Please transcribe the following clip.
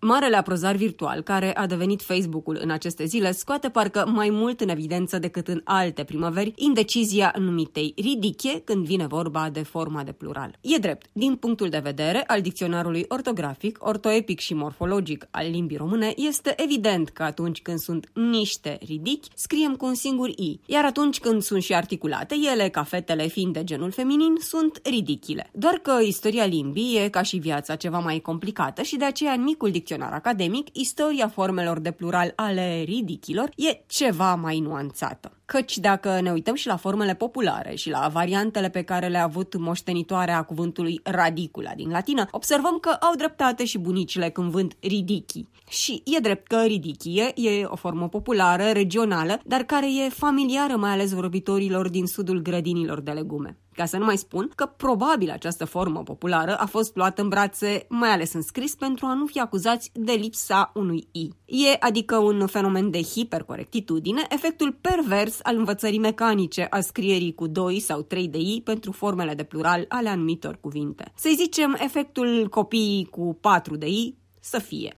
Marele aprozar virtual, care a devenit Facebook-ul în aceste zile, scoate parcă mai mult în evidență decât în alte primăveri indecizia numitei ridichie când vine vorba de forma de plural. E drept, din punctul de vedere al dicționarului ortografic, ortoepic și morfologic al limbii române, este evident că atunci când sunt niște ridichi, scriem cu un singur i, iar atunci când sunt și articulate, ele, ca fetele fiind de genul feminin, sunt ridichile. Doar că istoria limbii e, ca și viața, ceva mai complicată și de aceea în micul dicționar academic, istoria formelor de plural ale ridichilor e ceva mai nuanțată. Căci dacă ne uităm și la formele populare și la variantele pe care le-a avut moștenitoarea cuvântului radicula din latină, observăm că au dreptate și bunicile când vând ridichii. Și e drept că ridichie e o formă populară, regională, dar care e familiară mai ales vorbitorilor din sudul grădinilor de legume. Ca să nu mai spun că probabil această formă populară a fost luată în brațe, mai ales în scris, pentru a nu fi acuzați de lipsa unui i. E adică un fenomen de hipercorectitudine, efectul pervers al învățării mecanice a scrierii cu 2 sau 3 de i pentru formele de plural ale anumitor cuvinte. Să-i zicem efectul copiii cu 4 de i să fie.